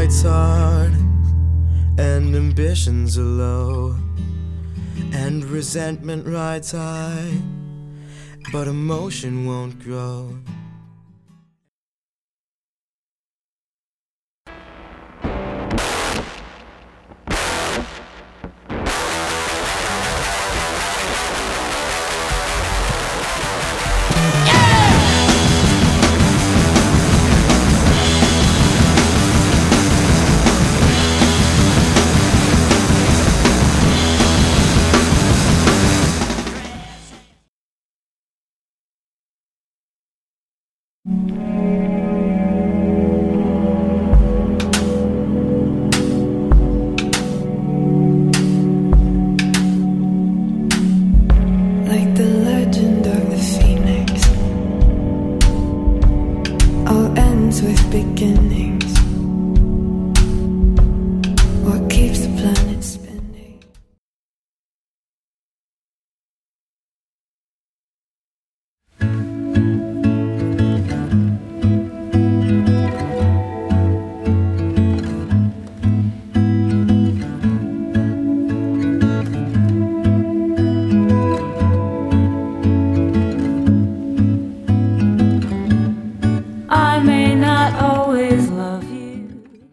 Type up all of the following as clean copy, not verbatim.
fights hard, and ambitions are low, and resentment rides high, but emotion won't grow. Like the legend of the phoenix, all ends with beginnings. What keeps the planet spinning? I may not always love you.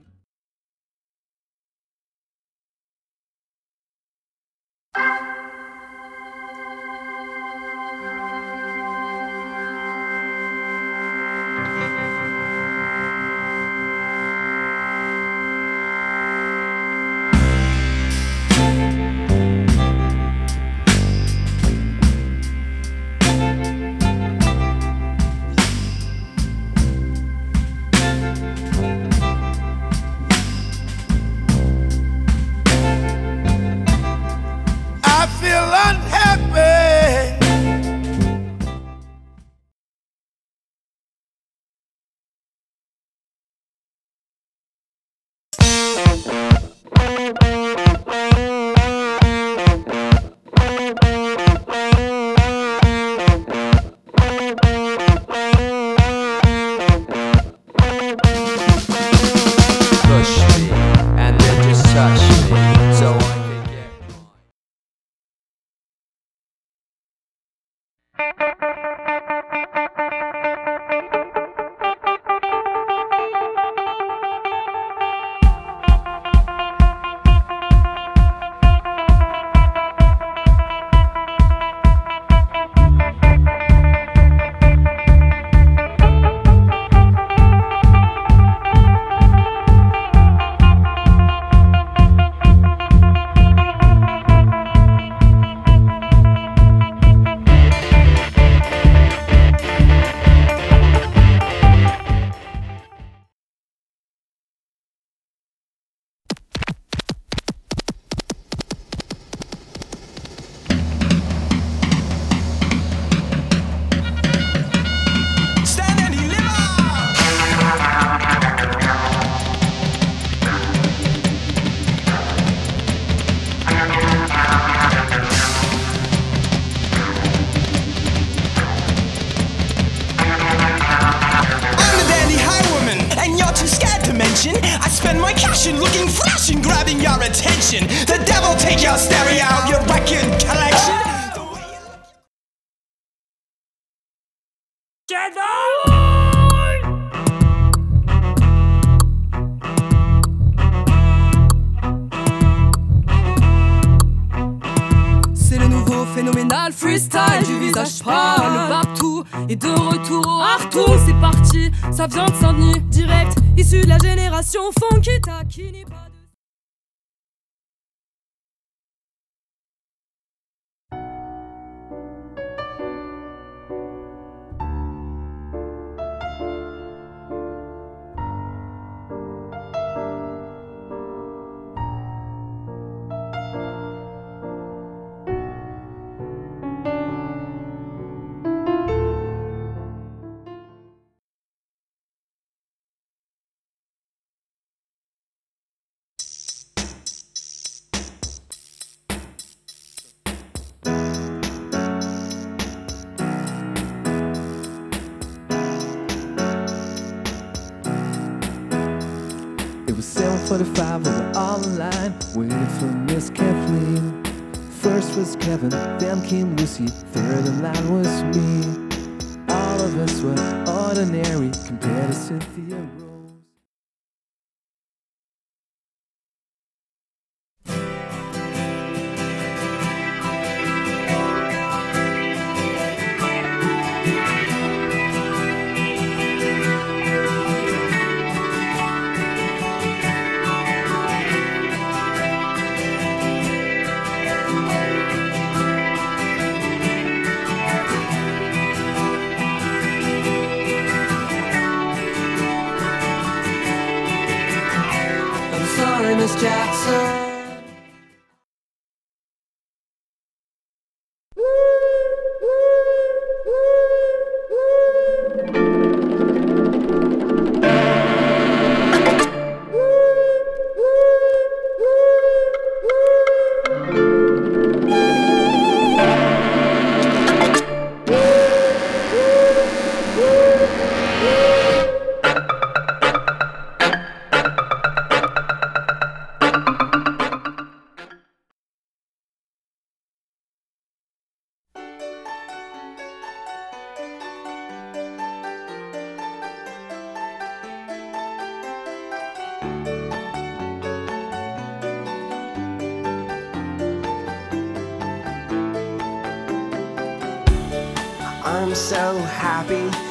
I feel unhappy. Push me, and then just touch me, so I can get mine. I spend my cash in looking fresh and grabbing your attention. The devil take your stereo, your record collection. The way you look- C'est le nouveau phénoménal freestyle du visage pâle partout et de retour au Artour. C'est parti, ça vient de Saint-Denis, direct, issu de la génération funky qui n'est pas 7:45, we were all in line, waiting for Miss Kathleen. First was Kevin, then came Lucy, third in line was me. All of us were ordinary compared to Cynthia Rose. Sorry, Miss Jackson. I'm so happy